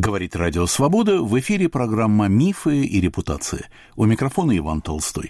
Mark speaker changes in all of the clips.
Speaker 1: Говорит Радио Свобода, в эфире программа «Мифы и репутации». У микрофона Иван Толстой.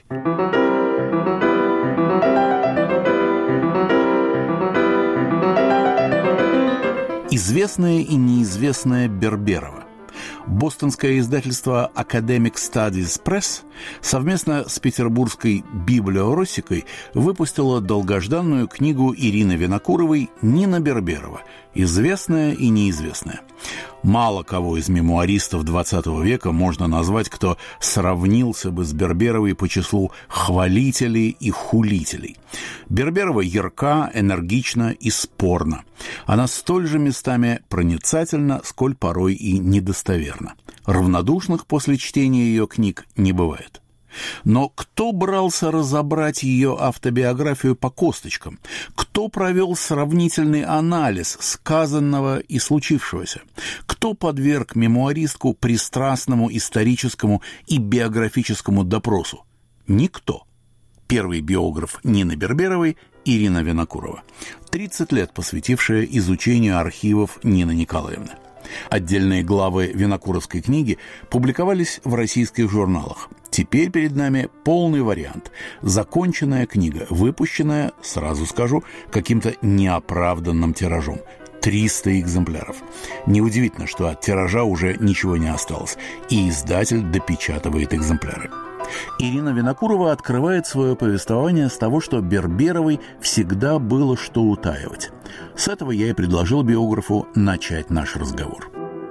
Speaker 1: Известное и неизвестное Берберово. Бостонское издательство Academic Studies Press совместно с петербургской Библиоросикой выпустило долгожданную книгу Ирины Винокуровой «Нина Берберова. Известное и неизвестное». Мало кого из мемуаристов XX века можно назвать, кто сравнился бы с Берберовой по числу хвалителей и хулителей. Берберова ярка, энергична и спорна. Она столь же местами проницательна, сколь порой и недостоверна. Равнодушных после чтения ее книг не бывает. Но кто брался разобрать ее автобиографию по косточкам? Кто провел сравнительный анализ сказанного и случившегося? Кто подверг мемуаристку пристрастному историческому и биографическому допросу? Никто. Первый биограф Нины Берберовой – Ирина Винокурова, 30 лет посвятившая изучению архивов Нины Николаевны. Отдельные главы Винокуровской книги публиковались в российских журналах. Теперь перед нами полный вариант. Законченная книга, выпущенная, сразу скажу, каким-то неоправданным тиражом. 300 экземпляров. Неудивительно, что от тиража уже ничего не осталось, и издатель допечатывает экземпляры. Ирина Винокурова открывает свое повествование с того, что Берберовой всегда было что утаивать. С этого я и предложил биографу начать наш разговор.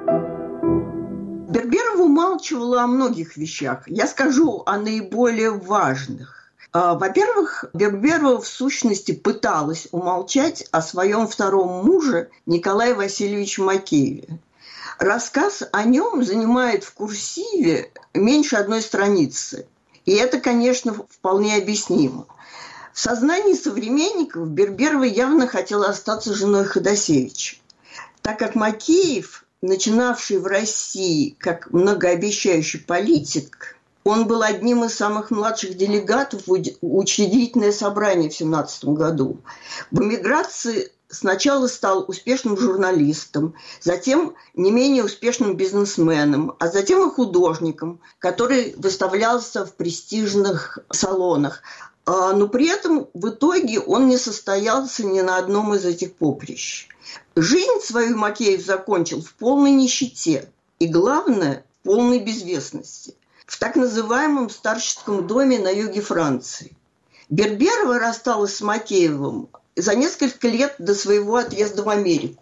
Speaker 2: Берберова умалчивала о многих вещах. Я скажу о наиболее важных. Во-первых, Берберова в сущности пыталась умолчать о своем втором муже Николае Васильевиче Макееве. Рассказ о нем занимает в курсиве меньше одной страницы. И это, конечно, вполне объяснимо. В сознании современников Берберова явно хотела остаться женой Ходосевича, так как Макеев, начинавший в России как многообещающий политик, он был одним из самых младших делегатов в учредительное собрание в 1917 году. В эмиграции сначала стал успешным журналистом, затем не менее успешным бизнесменом, а затем и художником, который выставлялся в престижных салонах. Но при этом в итоге он не состоялся ни на одном из этих поприщ. Жизнь свою Макеев закончил в полной нищете и, главное, в полной безвестности, в так называемом старческом доме на юге Франции. Берберова рассталась с Макеевым за несколько лет до своего отъезда в Америку.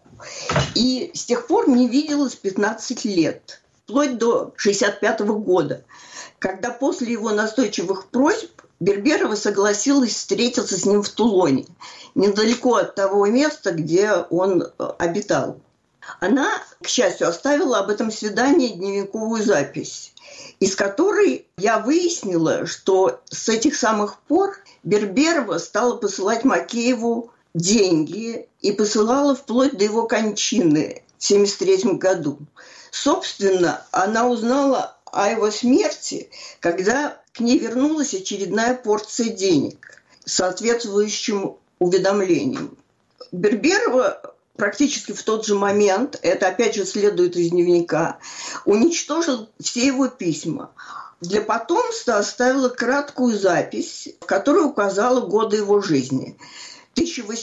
Speaker 2: И с тех пор не виделась 15 лет, вплоть до 1965 года, когда после его настойчивых просьб Берберова согласилась встретиться с ним в Тулоне, недалеко от того места, где он обитал. Она, к счастью, оставила об этом свидании дневниковую запись, из которой я выяснила, что с этих самых пор Берберова стала посылать Макееву деньги и посылала вплоть до его кончины в 1973 году. Собственно, она узнала о его смерти, когда к ней вернулась очередная порция денег с соответствующим уведомлением. Берберова практически в тот же момент, это опять же следует из дневника, уничтожил все его письма. Для потомства оставила краткую запись, в которой указала годы его жизни –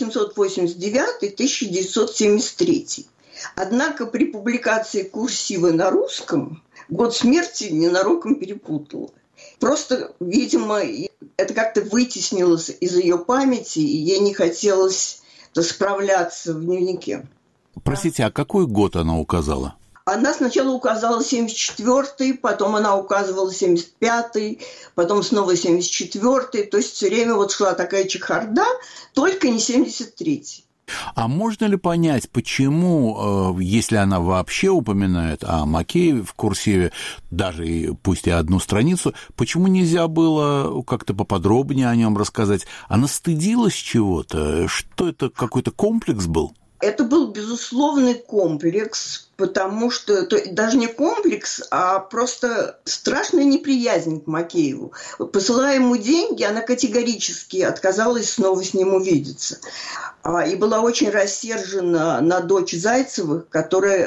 Speaker 2: 1889-1973. Однако при публикации курсивы на русском год смерти ненароком перепутала. Просто, видимо, это как-то вытеснилось из ее памяти, и ей не хотелось справляться в дневнике.
Speaker 1: Простите, а какой год она указала?
Speaker 2: Она сначала указала 74-й, потом она указывала 75-й, потом снова 74-й. То есть все время вот шла такая чехарда, только не 73-й.
Speaker 1: А можно ли понять, почему, если она вообще упоминает о Макееве в курсиве, даже и пусть и одну страницу, почему нельзя было как-то поподробнее о нем рассказать? Она стыдилась чего-то? Что это, какой-то комплекс был?
Speaker 2: Это был безусловный комплекс, потому что это даже не комплекс, а просто страшная неприязнь к Макееву. Посылая ему деньги, она категорически отказалась снова с ним увидеться. И была очень рассержена на дочь Зайцевых, которая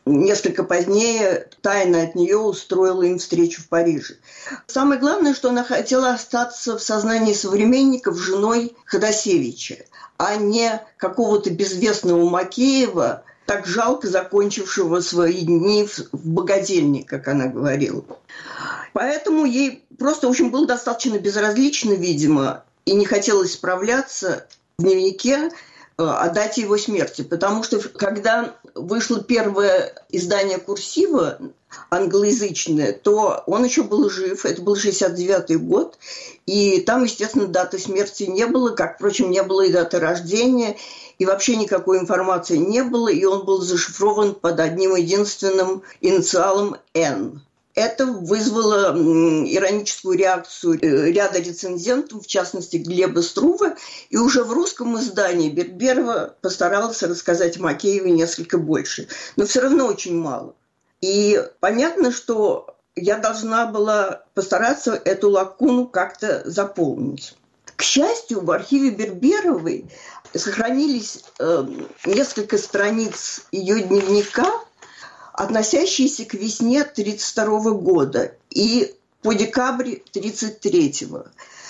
Speaker 2: несколько позднее тайно от нее устроила им встречу в Париже. Самое главное, что она хотела остаться в сознании современников женой Ходосевича, а не какого-то безвестного Макеева, так жалко закончившего свои дни в богадельне, как она говорила. Поэтому ей просто, в общем, было достаточно безразлично, видимо, и не хотелось справляться в дневнике о дате его смерти. Потому что, когда вышло первое издание «Курсива», англоязычное, то он еще был жив, это был 69-й год, и там, естественно, даты смерти не было, как, впрочем, не было и даты рождения, и вообще никакой информации не было, и он был зашифрован под одним единственным инициалом «Н». Это вызвало ироническую реакцию ряда рецензентов, в частности Глеба Струве, и уже в русском издании Берберова постарался рассказать о Макееве несколько больше, но все равно очень мало. И понятно, что я должна была постараться эту лакуну как-то заполнить. К счастью, в архиве Берберовой сохранились несколько страниц ее дневника, относящиеся к весне 1932 года и по декабрь 1933.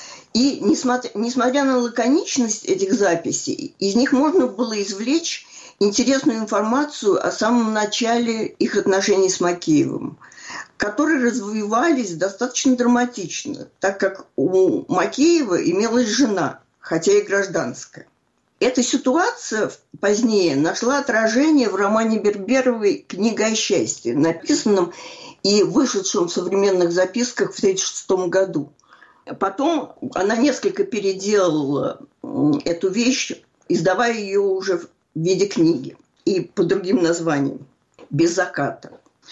Speaker 2: И несмотря на лаконичность этих записей, из них можно было извлечь интересную информацию о самом начале их отношений с Макеевым, которые развивались достаточно драматично, так как у Макеева имелась жена, хотя и гражданская. Эта ситуация позднее нашла отражение в романе Берберовой «Книга о счастье», написанном и вышедшем в современных записках в 1936 году. Потом она несколько переделала эту вещь, издавая ее уже в виде книги и по другим названиям «Без заката».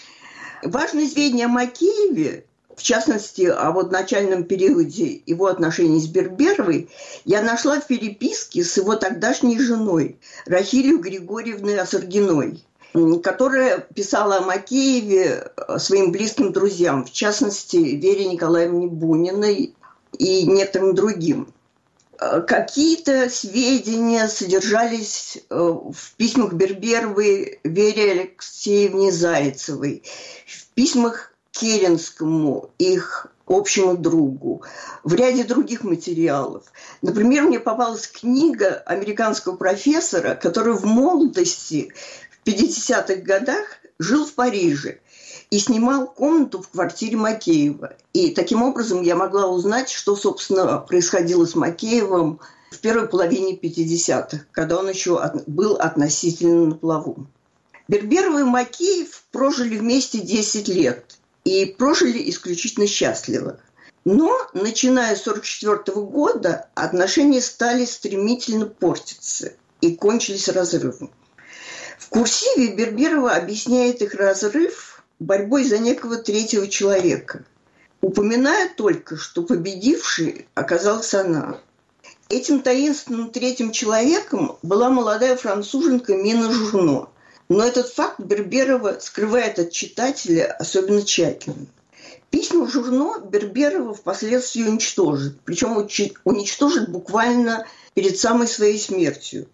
Speaker 2: Важные сведения о Макееве, в частности, о начальном периоде его отношений с Берберовой, я нашла в переписке с его тогдашней женой Рахилью Григорьевной Осоргиной, которая писала о Макееве своим близким друзьям, в частности, Вере Николаевне Буниной и некоторым другим. Какие-то сведения содержались в письмах Берберовой Вере Алексеевне Зайцевой, в письмах Керенскому, их общему другу, в ряде других материалов. Например, мне попалась книга американского профессора, который в молодости, в 50-х годах, жил в Париже и снимал комнату в квартире Макеева. И таким образом я могла узнать, что, собственно, происходило с Макеевым в первой половине 50-х, когда он еще был относительно на плаву. Берберова и Макеев прожили вместе 10 лет и прожили исключительно счастливо. Но, начиная с 1944 года, отношения стали стремительно портиться и кончились разрывом. В «Курсиве» Берберова объясняет их разрыв борьбой за некого третьего человека, упоминая только, что победившей оказалась она. Этим таинственным третьим человеком была молодая француженка Мина Журно. Но этот факт Берберова скрывает от читателя особенно тщательно. Письма Журно Берберова впоследствии уничтожит, причем уничтожит буквально перед самой своей смертью.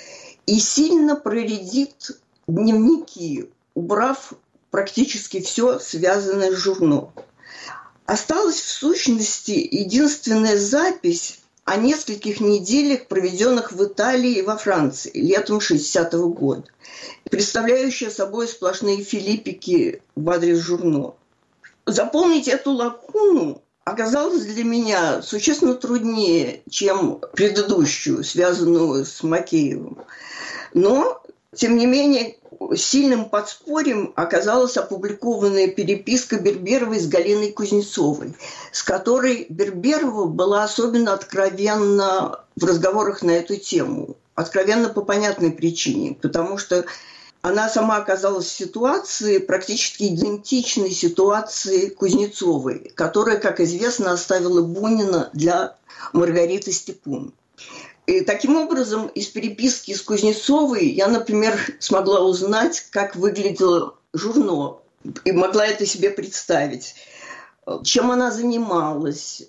Speaker 2: И сильно проредит дневники, убрав практически все, связанное с Журно. Осталась в сущности единственная запись о нескольких неделях, проведенных в Италии и во Франции летом 60-го года, представляющая собой сплошные филиппики в адрес Журно. Заполнить эту лакуну оказалось для меня существенно труднее, чем предыдущую, связанную с Макеевым. Но, тем не менее, сильным подспорьем оказалась опубликованная переписка Берберовой с Галиной Кузнецовой, с которой Берберова была особенно откровенна в разговорах на эту тему. Откровенно по понятной причине, потому что она сама оказалась в ситуации, практически идентичной ситуации Кузнецовой, которая, как известно, оставила Бунина для Маргариты Степун. И таким образом, из переписки с Кузнецовой я, например, смогла узнать, как выглядела Журно, и могла это себе представить, чем она занималась,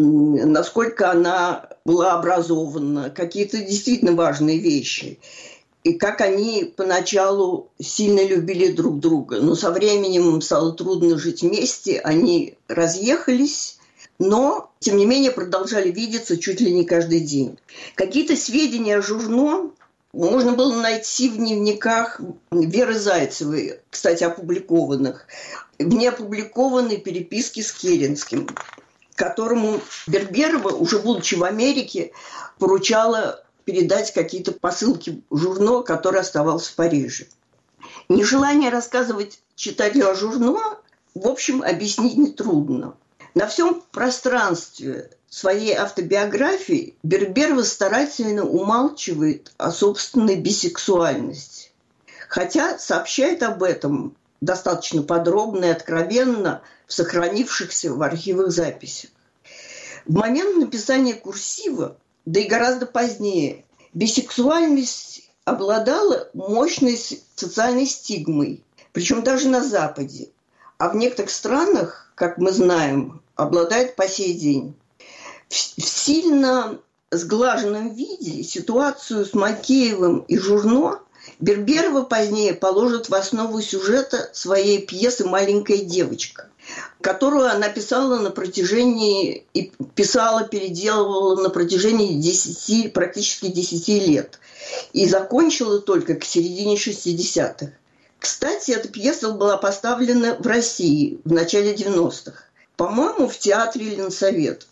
Speaker 2: насколько она была образована, какие-то действительно важные вещи. и как они поначалу сильно любили друг друга. Но со временем им стало трудно жить вместе, они разъехались, но, тем не менее, продолжали видеться чуть ли не каждый день. Какие-то сведения о Журно можно было найти в дневниках Веры Зайцевой, кстати, опубликованных, в неопубликованной переписке с Керенским, которому Берберова, уже будучи в Америке, поручала передать какие-то посылки Журно, который оставался в Париже. Нежелание рассказывать читателю о Журно, в общем, объяснить нетрудно. На всем пространстве своей автобиографии Берберова старательно умалчивает о собственной бисексуальности, хотя сообщает об этом достаточно подробно и откровенно в сохранившихся в архивах записях. В момент написания «Курсива», да и гораздо позднее, бисексуальность обладала мощной социальной стигмой, причем даже на Западе, а в некоторых странах, как мы знаем, обладает по сей день. В сильно сглаженном виде ситуацию с Макеевым и Журно Берберова позднее положит в основу сюжета своей пьесы «Маленькая девочка», которую она писала переделывала на протяжении практически 10 лет и закончила только к середине 60-х. Кстати, эта пьеса была поставлена в России в начале 90-х, по-моему, в театре Ленсовет.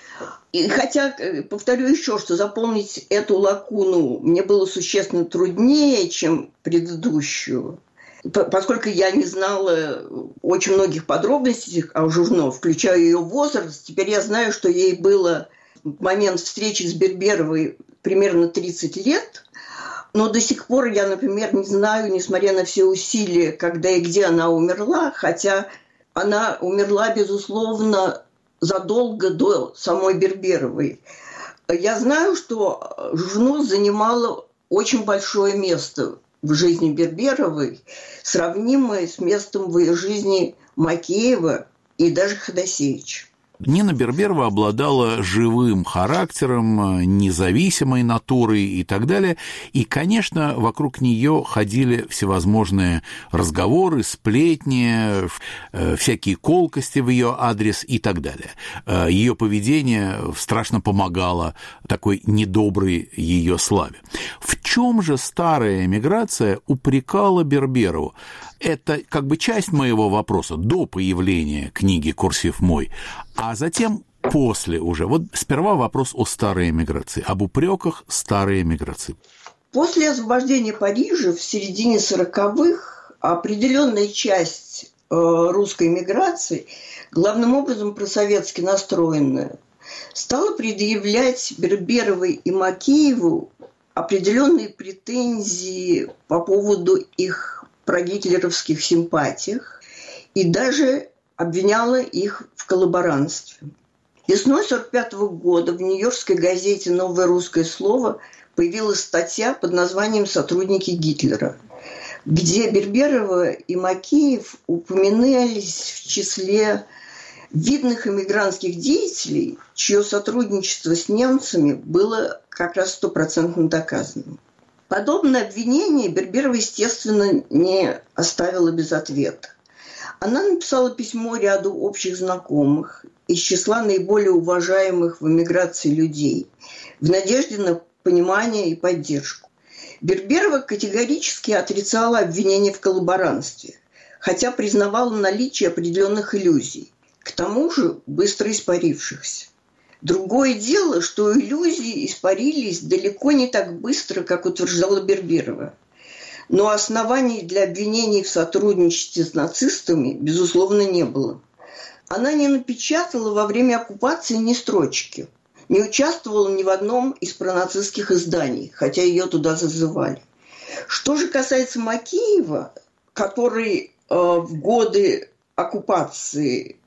Speaker 2: И хотя, повторю еще, что заполнить эту лакуну мне было существенно труднее, чем предыдущую, поскольку я не знала очень многих подробностей о Журно, включая ее возраст. Теперь я знаю, что ей было в момент встречи с Берберовой примерно 30 лет, но до сих пор я, например, не знаю, несмотря на все усилия, когда и где она умерла, хотя она умерла, безусловно, задолго до самой Берберовой. Я знаю, что Журно занимала очень большое место в жизни Берберовой, сравнимое с местом в ее жизни Макеева и даже Ходосевича.
Speaker 1: Нина Берберова обладала живым характером, независимой натурой и так далее. И, конечно, вокруг нее ходили всевозможные разговоры, сплетни, всякие колкости в ее адрес и так далее. Ее поведение страшно помогало такой недоброй ее славе. В чем же старая эмиграция упрекала Берберову? Это как бы часть моего вопроса до появления книги «Курсив мой», а затем после уже. Вот сперва вопрос о старой эмиграции, об упреках старой эмиграции.
Speaker 2: После освобождения Парижа в середине 40-х определенная часть русской эмиграции, главным образом просоветски настроенная, стала предъявлять Берберовой и Макееву определенные претензии по поводу их прогитлеровских симпатиях и даже обвиняла их в коллаборантстве. Весной 1945 года в нью-йоркской газете «Новое русское слово» появилась статья под названием «Сотрудники Гитлера», где Берберова и Макеев упоминались в числе видных эмигрантских деятелей, чье сотрудничество с немцами было как раз 100% доказанным. Подобное обвинение Берберова, естественно, не оставила без ответа. Она написала письмо ряду общих знакомых из числа наиболее уважаемых в эмиграции людей в надежде на понимание и поддержку. Берберова категорически отрицала обвинение в коллаборантстве, хотя признавала наличие определенных иллюзий, к тому же быстро испарившихся. Другое дело, что иллюзии испарились далеко не так быстро, как утверждала Берберова. Но оснований для обвинений в сотрудничестве с нацистами, безусловно, не было. Она не напечатала во время оккупации ни строчки, не участвовала ни в одном из пронацистских изданий, хотя ее туда зазывали. Что же касается Макеева, который в годы оккупации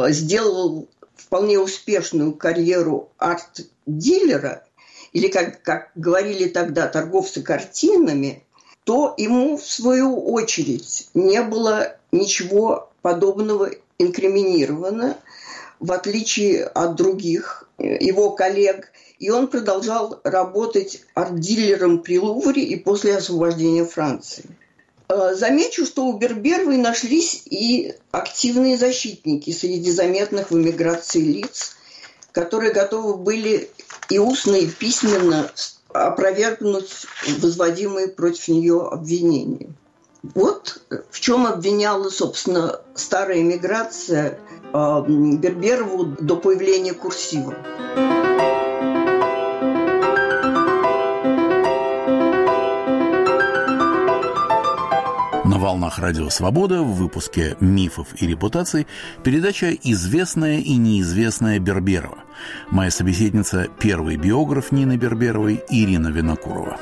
Speaker 2: сделал вполне успешную карьеру арт-дилера, или, как говорили тогда, торговца картинами, то ему, в свою очередь, не было ничего подобного инкриминировано, в отличие от других его коллег, и он продолжал работать арт-дилером при Лувре и после освобождения Франции. Замечу, что у Берберовой нашлись и активные защитники среди заметных в эмиграции лиц, которые готовы были и устно, и письменно опровергнуть возводимые против нее обвинения. Вот в чем обвиняла, собственно, старая эмиграция Берберову до появления курсива.
Speaker 1: На волнах Радио Свобода в выпуске «Мифов и репутаций» передача «Известная и неизвестная Берберова». Моя собеседница – первый биограф Нины Берберовой Ирина Винокурова.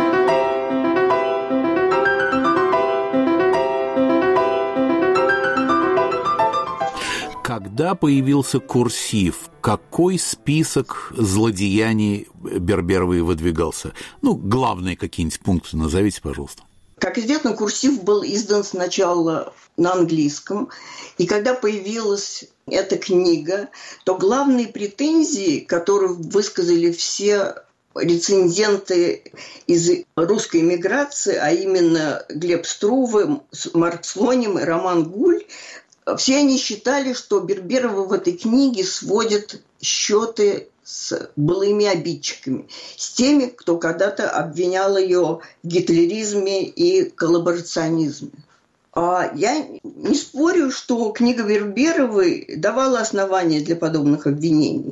Speaker 1: Когда появился курсив, какой список злодеяний Берберовой выдвигался? Главные какие-нибудь пункты назовите, пожалуйста.
Speaker 2: Как известно, курсив был издан сначала на английском, и когда появилась эта книга, то главные претензии, которые высказали все рецензенты из русской эмиграции, а именно Глеб Струве, Марк Слоним и Роман Гуль, все они считали, что Берберова в этой книге сводит счеты с былыми обидчиками, с теми, кто когда-то обвинял ее в гитлеризме и коллаборационизме. Я не спорю, что книга Берберовой давала основания для подобных обвинений.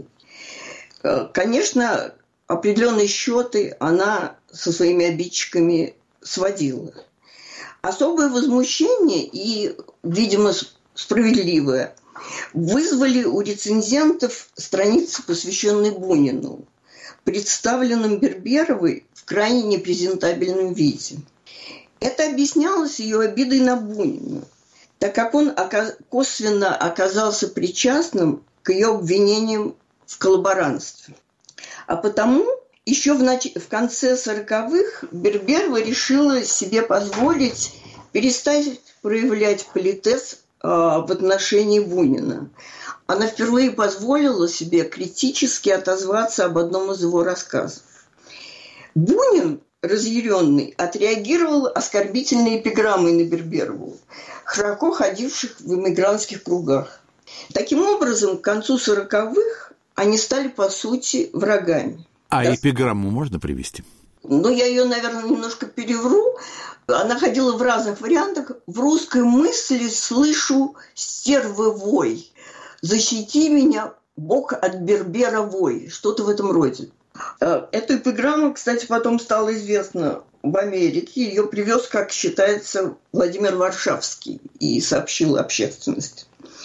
Speaker 2: Конечно, определенные счеты она со своими обидчиками сводила. Особое возмущение и, видимо, справедливое вызвали у рецензентов страницы, посвященные Бунину, представленным Берберовой в крайне непрезентабельном виде. Это объяснялось ее обидой на Бунина, так как он косвенно оказался причастным к ее обвинениям в коллаборантстве. А потому еще в конце 40-х Берберова решила себе позволить перестать проявлять политез в отношении Бунина. Она впервые позволила себе критически отозваться об одном из его рассказов. Бунин, разъяренный, отреагировал оскорбительной эпиграммой на Берберову, широко ходивших в эмигрантских кругах. Таким образом, к концу 40-х они стали, по сути, врагами.
Speaker 1: Эпиграмму можно привести?
Speaker 2: Я ее, наверное, немножко перевру. Она ходила в разных вариантах. В русской мысли слышу стервы вой. Защити меня, Бог от Бербера вой. Что-то в этом роде. Эта эпиграмма, кстати, потом стала известна в Америке. Ее привез, как считается, Владимир Варшавский и сообщил общественности.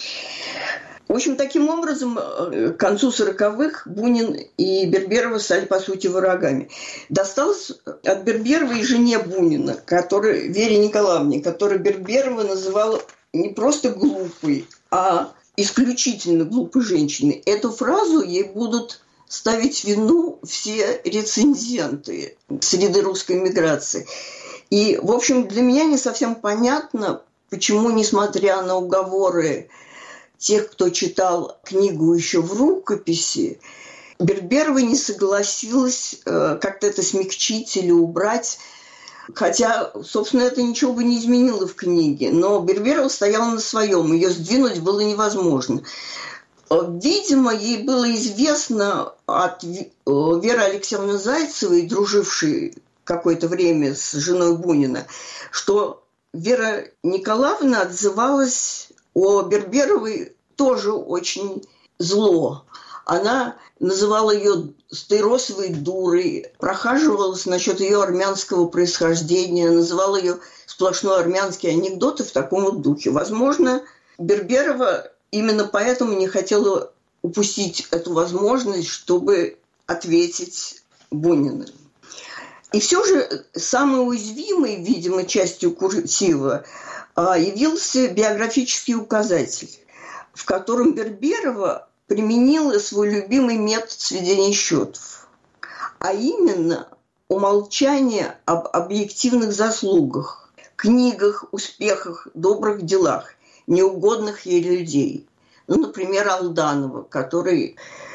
Speaker 2: В общем, таким образом, к концу 40-х Бунин и Берберова стали, по сути, врагами. Досталось от Берберовой и жене Бунина, Вере Николаевне, которую Берберова называла не просто глупой, а исключительно глупой женщиной. Эту фразу ей будут ставить в вину все рецензенты среды русской эмиграции. И, в общем, для меня не совсем понятно, почему, несмотря на уговоры тех, кто читал книгу еще в рукописи, Берберова не согласилась как-то это смягчить или убрать. Хотя, собственно, это ничего бы не изменило в книге. Но Берберова стояла на своем, ее сдвинуть было невозможно. Видимо, ей было известно от Веры Алексеевны Зайцевой, дружившей какое-то время с женой Бунина, что Вера Николаевна отзывалась о Берберовой тоже очень зло. Она называла ее стаиросовой дурой, прохаживалась насчет ее армянского происхождения, называла ее сплошной армянский анекдот и в таком вот духе. Возможно, Берберова именно поэтому не хотела упустить эту возможность, чтобы ответить Бунину. И все же самой уязвимой, видимо, частью курсива явился биографический указатель, в котором Берберова применила свой любимый метод сведения счетов, а именно умолчание об объективных заслугах, книгах, успехах, добрых делах неугодных ей людей. Например, Алданова, который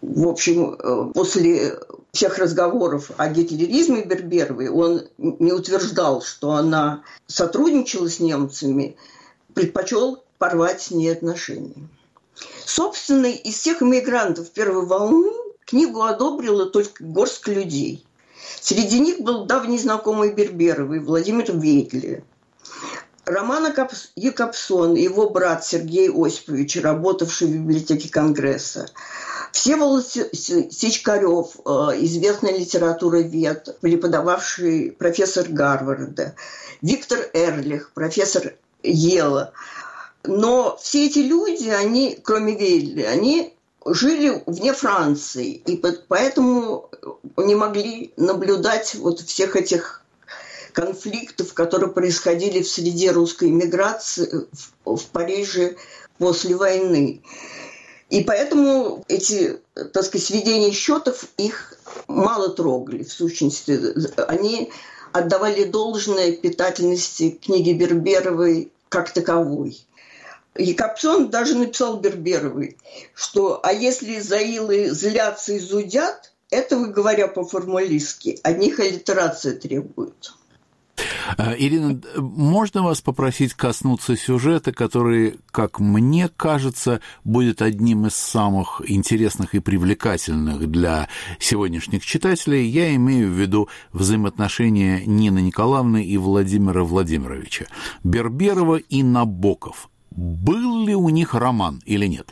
Speaker 2: В общем, после всех разговоров о гитлеризме Берберовой он не утверждал, что она сотрудничала с немцами, предпочел порвать с ней отношения. Собственно, из всех иммигрантов первой волны книгу одобрила только горстка людей. Среди них был давний знакомый Берберовой Владимир Вейгли, Роман Якобсон и его брат Сергей Осипович, работавший в библиотеке Конгресса, Всеволод Сичкарев, известный литературовед, преподававший профессор Гарварда, Виктор Эрлих, профессор Йела. Но все эти люди, они, кроме Вейгли, они жили вне Франции, и поэтому не могли наблюдать вот всех этих конфликтов, которые происходили в среде русской эмиграции в Париже после войны. И поэтому эти, так сказать, сведения счетов их мало трогали, в сущности. Они отдавали должное питательности книги Берберовой как таковой. Якобсон даже написал Берберовой, что «а если заилы злятся и зудят, этого, говоря по-формалистски, от них аллитерация требует».
Speaker 1: Ирина, можно вас попросить коснуться сюжета, который, как мне кажется, будет одним из самых интересных и привлекательных для сегодняшних читателей? Я имею в виду взаимоотношения Нины Николаевны и Владимира Владимировича. Берберова и Набоков. Был ли у них роман или нет?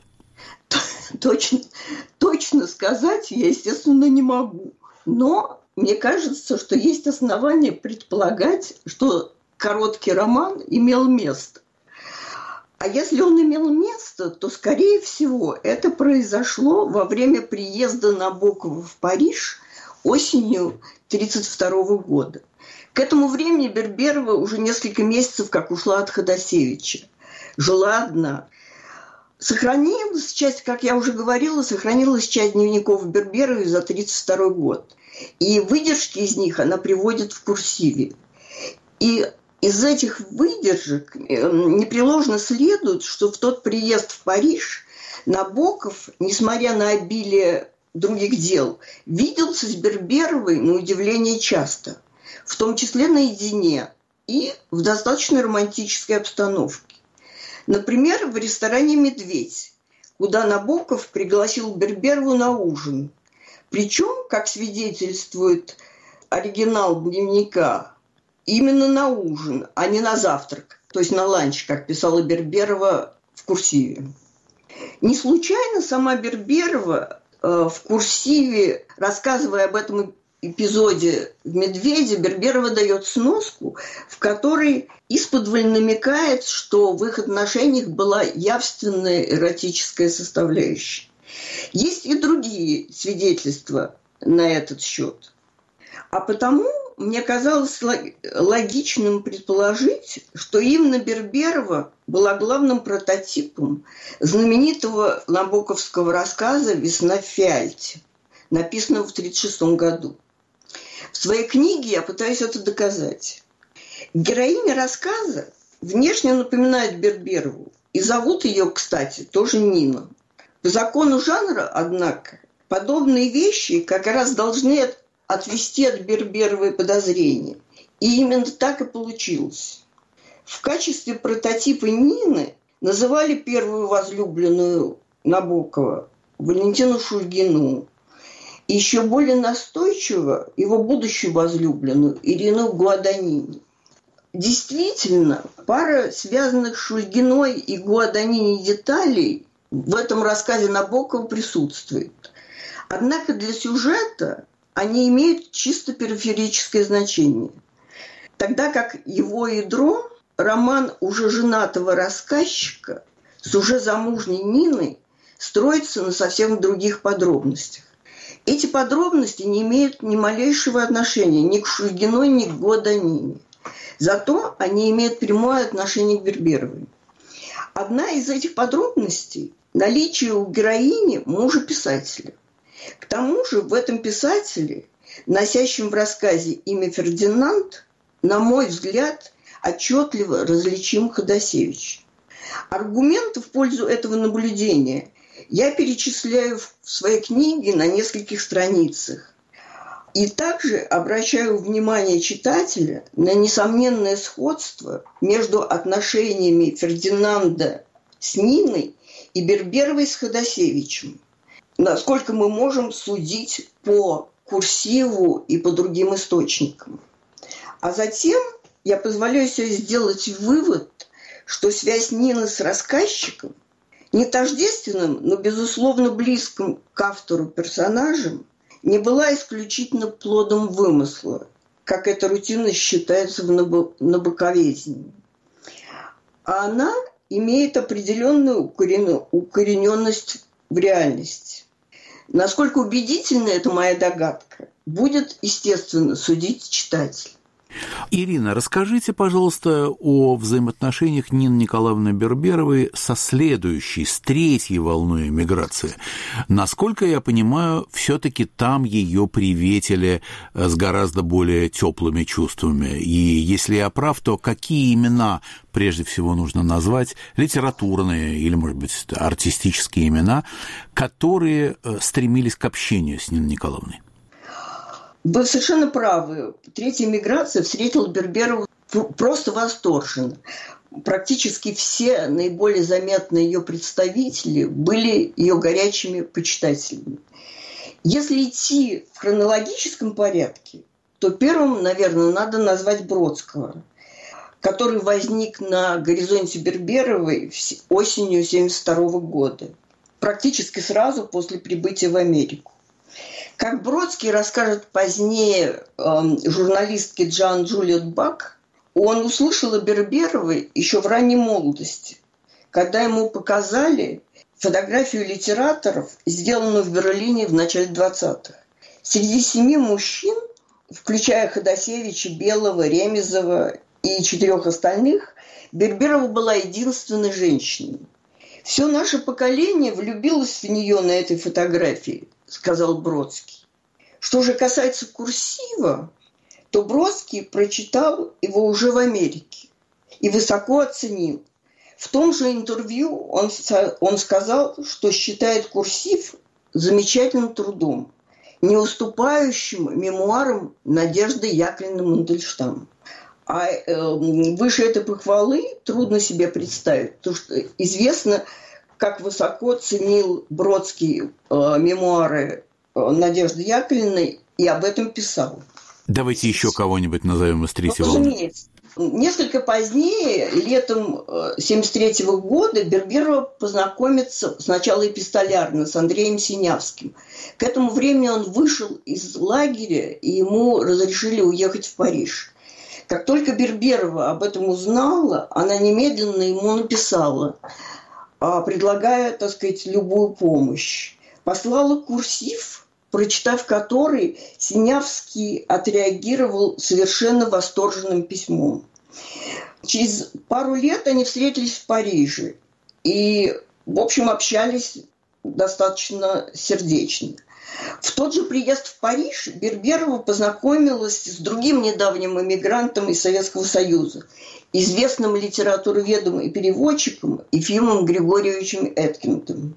Speaker 2: Точно сказать я, естественно, не могу. Но мне кажется, что есть основания предполагать, что короткий роман имел место. А если он имел место, то, скорее всего, это произошло во время приезда Набокова в Париж осенью 1932 года. К этому времени Берберова уже несколько месяцев как ушла от Ходосевича. Жила одна. Сохранилась часть, как я уже говорила, сохранилась часть дневников Берберовой за 1932 год. И выдержки из них она приводит в курсиве. И из этих выдержек непреложно следует, что в тот приезд в Париж Набоков, несмотря на обилие других дел, виделся с Берберовой на удивление часто, в том числе наедине и в достаточно романтической обстановке. Например, в ресторане «Медведь», куда Набоков пригласил Берберову на ужин. Причем, как свидетельствует оригинал дневника, именно на ужин, а не на завтрак, то есть на ланч, как писала Берберова в курсиве. Не случайно сама Берберова в курсиве, рассказывая об этом эпизоде в «Медведе», Берберова дает сноску, в которой исподволь намекает, что в их отношениях была явственная эротическая составляющая. Есть и другие свидетельства на этот счет. А потому мне казалось логичным предположить, что именно Берберова была главным прототипом знаменитого набоковского рассказа «Весна в Фиальте», написанного в 1936 году. В своей книге я пытаюсь это доказать. Героиня рассказа внешне напоминает Берберову, и зовут ее, кстати, тоже Нина. По закону жанра, однако, подобные вещи как раз должны отвести от Берберовой подозрения. И именно так и получилось. В качестве прототипа Нины называли первую возлюбленную Набокова Валентину Шульгину. И еще более настойчиво его будущую возлюбленную Ирину Гуаданини. Действительно, пара связанных с Шульгиной и Гуаданини деталей в этом рассказе Набокова присутствует. Однако для сюжета они имеют чисто периферическое значение. Тогда как его ядро – роман уже женатого рассказчика с уже замужней Ниной – строится на совсем других подробностях. Эти подробности не имеют ни малейшего отношения ни к Шульгиной, ни к Гуаданини. Зато они имеют прямое отношение к Берберовой. Одна из этих подробностей – наличие у героини мужа писателя. К тому же в этом писателе, носящем в рассказе имя Фердинанд, на мой взгляд, отчетливо различим Ходосевич. Аргументы в пользу этого наблюдения я перечисляю в своей книге на нескольких страницах. И также обращаю внимание читателя на несомненное сходство между отношениями Фердинанда с Ниной и Берберовой с Ходосевичем. Насколько мы можем судить по курсиву и по другим источникам. А затем я позволяю себе сделать вывод, что связь Нины с рассказчиком, не тождественным, но, безусловно, близким к автору персонажем, не была исключительно плодом вымысла, как это рутинно считается в набоковедении. А она имеет определенную укорененность в реальности. Насколько убедительна эта моя догадка, будет, естественно, судить читатель.
Speaker 1: Ирина, расскажите, пожалуйста, о взаимоотношениях Нины Николаевны Берберовой со следующей, с третьей волной эмиграции. Насколько я понимаю, все-таки там ее приветили с гораздо более теплыми чувствами. И если я прав, то какие имена прежде всего нужно назвать, литературные или, может быть, артистические имена, которые стремились к общению с Ниной Николаевной?
Speaker 2: Вы совершенно правы. Третья миграция встретила Берберову просто восторженно. Практически все наиболее заметные ее представители были ее горячими почитателями. Если идти в хронологическом порядке, то первым, наверное, надо назвать Бродского, который возник на горизонте Берберовой осенью 1972 года, практически сразу после прибытия в Америку. Как Бродский расскажет позднее журналистке Джан Джулиет Бак, он услышал о Берберовой еще в ранней молодости, когда ему показали фотографию литераторов, сделанную в Берлине в начале 20-х. Среди 7 мужчин, включая Ходосевича, Белого, Ремезова и 4 остальных, Берберова была единственной женщиной. Все наше поколение влюбилось в нее на этой фотографии, сказал Бродский. Что же касается курсива, то Бродский прочитал его уже в Америке и высоко оценил. В том же интервью он сказал, что считает курсив замечательным трудом, не уступающим мемуарам Надежды Яковлевны Мандельштам. А выше этой похвалы трудно себе представить, потому что известно, как высоко ценил Бродский мемуары Надежды Яковлевны и об этом писал.
Speaker 1: Давайте еще кого-нибудь назовем из третьего.
Speaker 2: Разумеется. Несколько позднее, летом 1973 года, Берберова познакомится сначала эпистолярно с Андреем Синявским. К этому времени он вышел из лагеря, и ему разрешили уехать в Париж. Как только Берберова об этом узнала, она немедленно ему написала, предлагая, так сказать, любую помощь. Послала курсив, прочитав который, Синявский отреагировал совершенно восторженным письмом. Через пару лет они встретились в Париже и, в общем, общались достаточно сердечно. В тот же приезд в Париж Берберова познакомилась с другим недавним эмигрантом из Советского Союза, известным литературоведом и переводчиком Ефимом Григорьевичем Эткиндом.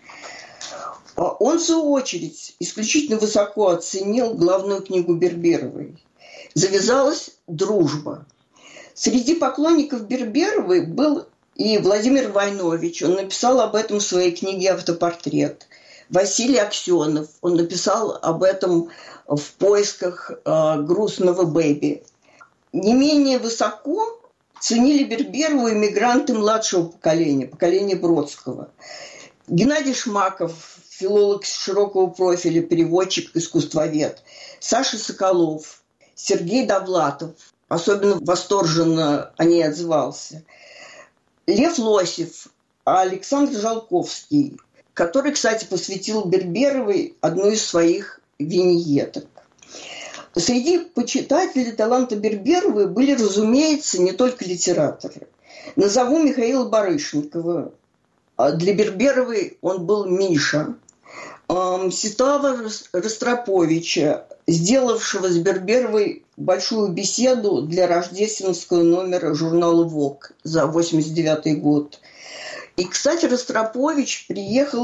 Speaker 2: Он, в свою очередь, исключительно высоко оценил главную книгу Берберовой. Завязалась дружба. Среди поклонников Берберовой был и Владимир Войнович. Он написал об этом в своей книге «Автопортрет». Василий Аксенов. Он написал об этом в поисках грустного бэби. Не менее высоко ценили Берберову эмигранты младшего поколения, поколения Бродского. Геннадий Шмаков, филолог широкого профиля, переводчик, искусствовед. Саша Соколов, Сергей Довлатов. Особенно восторженно о ней отзывался. Лев Лосев, Александр Жалковский, который, кстати, посвятил Берберовой одну из своих виньеток. Среди почитателей таланта Берберовой были, разумеется, не только литераторы. Назову Михаила Барышникова. Для Берберовой он был Миша. Мстислава Ростроповича, сделавшего с Берберовой большую беседу для рождественского номера журнала «Волк» за 1989 год. И, кстати, Ростропович приехал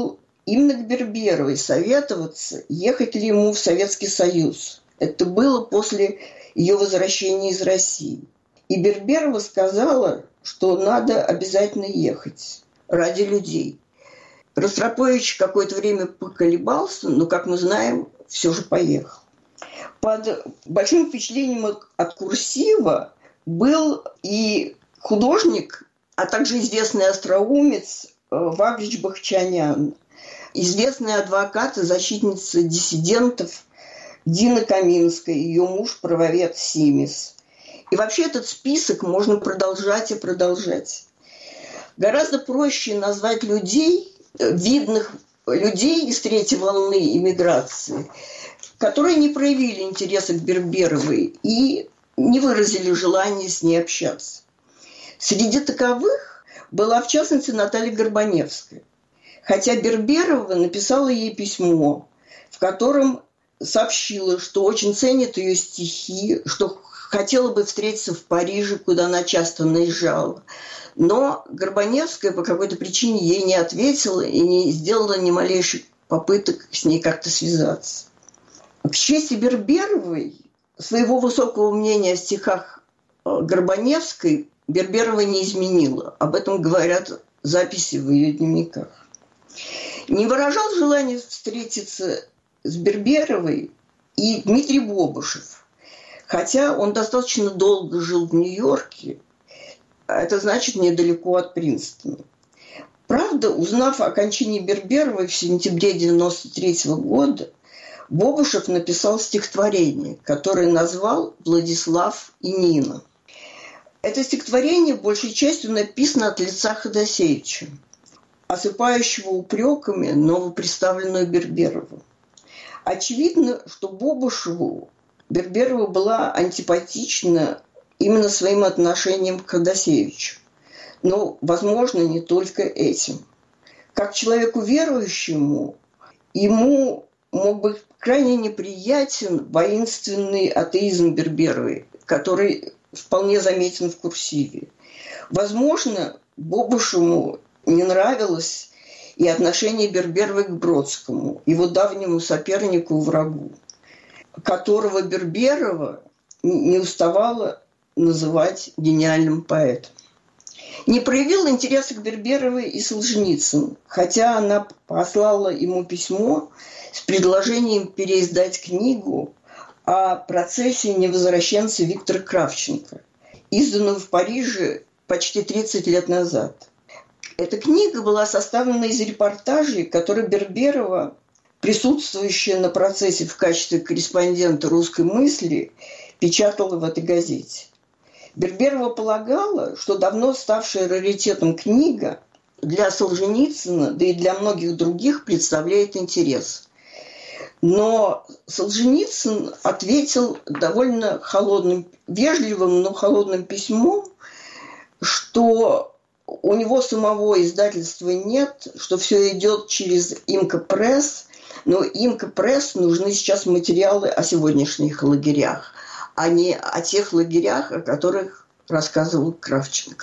Speaker 2: именно к Берберовой советоваться, ехать ли ему в Советский Союз. Это было после ее возвращения из России. И Берберова сказала, что надо обязательно ехать ради людей. Ростропович какое-то время поколебался, но, как мы знаем, все же поехал. Под большим впечатлением от «Курсива» был и художник, а также известный остроумец Ваврич Бахчанян, известный адвокат и защитница диссидентов Дина Каминская, ее муж правовед Симис. И вообще этот список можно продолжать и продолжать. Гораздо проще назвать людей, видных людей из третьей волны иммиграции, которые не проявили интереса к Берберовой и не выразили желания с ней общаться. Среди таковых была, в частности, Наталья Горбаневская. Хотя Берберова написала ей письмо, в котором сообщила, что очень ценит ее стихи, что хотела бы встретиться в Париже, куда она часто наезжала. Но Горбаневская по какой-то причине ей не ответила и не сделала ни малейших попыток с ней как-то связаться. К чести Берберовой, своего высокого мнения о стихах Горбаневской Берберова не изменила. Об этом говорят записи в ее дневниках. Не выражал желания встретиться с Берберовой и Дмитрий Бобышев. Хотя он достаточно долго жил в Нью-Йорке, это значит недалеко от Принстона. Правда, узнав о кончине Берберовой в сентябре 1993 года, Бобышев написал стихотворение, которое назвал «Владислав и Нина». Это стихотворение большей частью написано от лица Ходосевича, осыпающего упреками новоприставленную Берберову. Очевидно, что Бобышеву Берберова была антипатична именно своим отношением к Ходосевичу. Но, возможно, не только этим. Как человеку верующему, ему мог быть крайне неприятен воинственный атеизм Берберовой, который вполне заметен в «Курсиве». Возможно, Бобышеву не нравилось и отношение Берберовой к Бродскому, его давнему сопернику и врагу, которого Берберова не уставала называть гениальным поэтом. Не проявил интереса к Берберовой и Солженицын, хотя она послала ему письмо с предложением переиздать книгу о процессе невозвращенца Виктора Кравченко, изданную в Париже почти 30 лет назад. Эта книга была составлена из репортажей, которые Берберова, присутствующая на процессе в качестве корреспондента «Русской мысли», печатала в этой газете. Берберова полагала, что давно ставшая раритетом книга для Солженицына, да и для многих других, представляет интерес. Но Солженицын ответил довольно холодным, вежливым, но холодным письмом, что у него самого издательства нет, что все идет через Имка Пресс, но Имка Пресс нужны сейчас материалы о сегодняшних лагерях, а не о тех лагерях, о которых рассказывал Кравченко.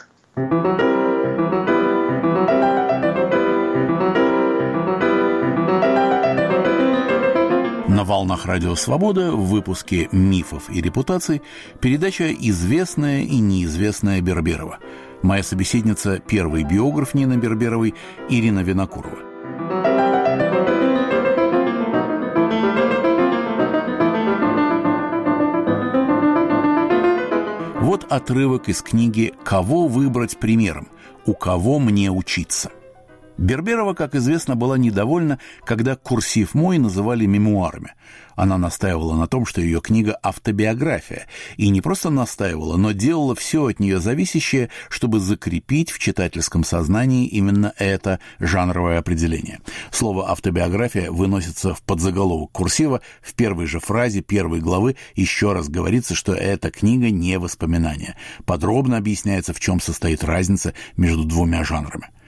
Speaker 1: На волнах Радио Свобода в выпуске «Мифов и репутаций» передача «Известная и неизвестная Берберова». Моя собеседница – первый биограф Нины Берберовой Ирина Винокурова. Вот отрывок из книги «Кого выбрать примером? У кого мне учиться?». Берберова, как известно, была недовольна, когда «Курсив мой» называли мемуарами. Она настаивала на том, что ее книга – автобиография. И не просто настаивала, но делала все от нее зависящее, чтобы закрепить в читательском сознании именно это жанровое определение. Слово «автобиография» выносится в подзаголовок «Курсива». В первой же фразе первой главы еще раз говорится, что эта книга не воспоминание. Подробно объясняется, в чем состоит разница между двумя жанрами.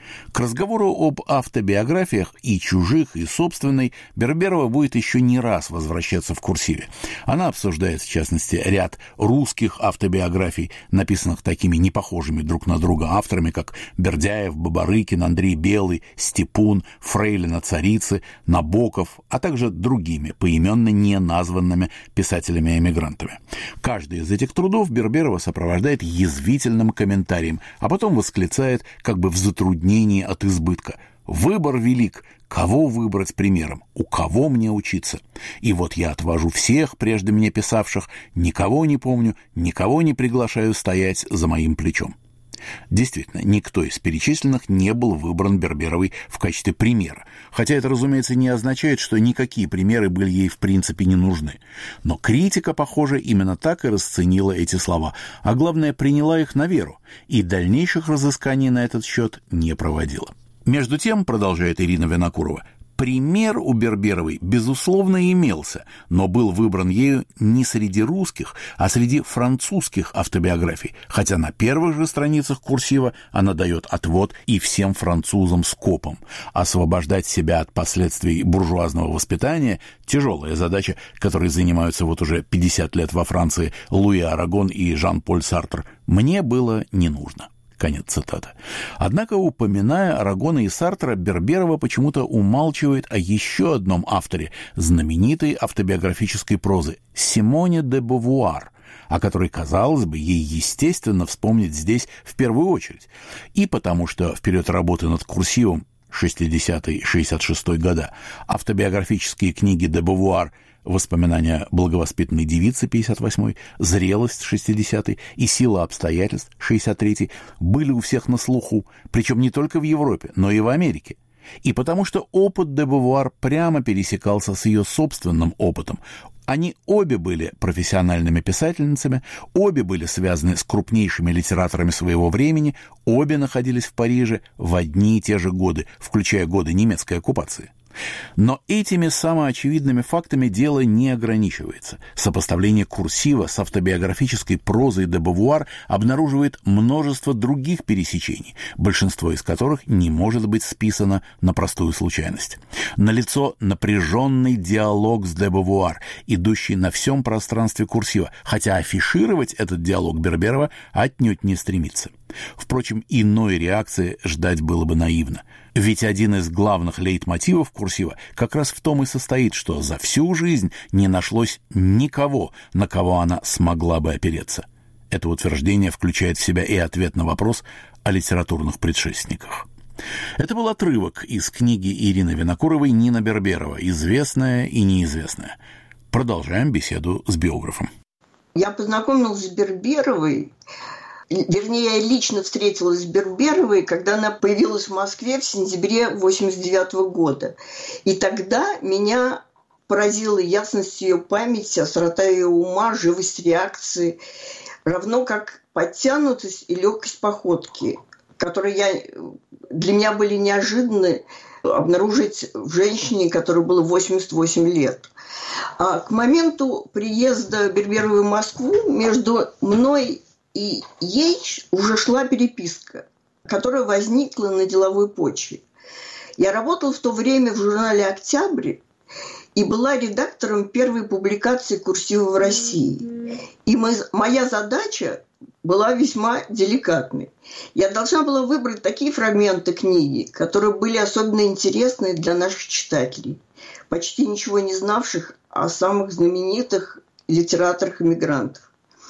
Speaker 1: К разговору об автобиографиях и чужих, и собственной Берберова будет еще не раз возвращаться в «Курсиве». Она обсуждает, в частности, ряд русских автобиографий, написанных такими непохожими друг на друга авторами, как Бердяев, Бабарыкин, Андрей Белый, Степун, Фрейлина Царицы, Набоков, а также другими поименно не названными писателями-эмигрантами. Каждый из этих трудов Берберова сопровождает язвительным комментарием, а потом восклицает, как бы в затруднении от избытка: «Выбор велик. Кого выбрать примером? У кого мне учиться? И вот я отвожу всех, прежде меня писавших, никого не помню, никого не приглашаю стоять за моим плечом». Действительно, никто из перечисленных не был выбран Берберовой в качестве примера, хотя это, разумеется, не означает, что никакие примеры были ей в принципе не нужны. Но критика, похоже, именно так и расценила эти слова, а главное, приняла их на веру, и дальнейших разысканий на этот счет не проводила. Между тем, продолжает Ирина Винокурова, пример у Берберовой, безусловно, имелся, но был выбран ею не среди русских, а среди французских автобиографий, хотя на первых же страницах «Курсива» она дает отвод и всем французам скопом. Освобождать себя от последствий буржуазного воспитания – тяжелая задача, которой занимаются вот уже 50 лет во Франции Луи Арагон и Жан-Поль Сартр, мне было не нужно. Конец цитаты. Однако, упоминая Арагона и Сартра, Берберова почему-то умалчивает о еще одном авторе знаменитой автобиографической прозы – Симоне де Бовуар, о которой, казалось бы, ей естественно вспомнить здесь в первую очередь. И потому что в период работы над «Курсивом» 60-66 года автобиографические книги де Бовуар «Воспоминания благовоспитанной девицы» 58-й, «Зрелость» 60-й и «Сила обстоятельств» 63-й были у всех на слуху, причем не только в Европе, но и в Америке. И потому что опыт де Бовуар прямо пересекался с ее собственным опытом. Они обе были профессиональными писательницами, обе были связаны с крупнейшими литераторами своего времени, обе находились в Париже в одни и те же годы, включая годы немецкой оккупации. Но этими самоочевидными фактами дело не ограничивается. Сопоставление «Курсива» с автобиографической прозой де Бовуар обнаруживает множество других пересечений, большинство из которых не может быть списано на простую случайность. Налицо напряженный диалог с де Бовуар, идущий на всем пространстве «Курсива», хотя афишировать этот диалог Берберова отнюдь не стремится. Впрочем, иной реакции ждать было бы наивно. Ведь один из главных лейтмотивов «Курсива» как раз в том и состоит, что за всю жизнь не нашлось никого, на кого она смогла бы опереться. Это утверждение включает в себя и ответ на вопрос о литературных предшественниках. Это был отрывок из книги Ирины Винокуровой «Нина Берберова. Известная и неизвестная». Продолжаем беседу с биографом.
Speaker 2: Я познакомилась с Берберовой. Вернее, я лично встретилась с Берберовой, когда она появилась в Москве в сентябре 1989 года. И тогда меня поразила ясность ее памяти, острота ее ума, живость реакции, равно как подтянутость и легкость походки, которые для меня были неожиданны обнаружить в женщине, которой было 88 лет. А к моменту приезда Берберовой в Москву между мной и ей уже шла переписка, которая возникла на деловой почве. Я работала в то время в журнале «Октябрь» и была редактором первой публикации «Курсива» в России. И моя задача была весьма деликатной. Я должна была выбрать такие фрагменты книги, которые были особенно интересны для наших читателей, почти ничего не знавших о самых знаменитых литераторах-эмигрантах.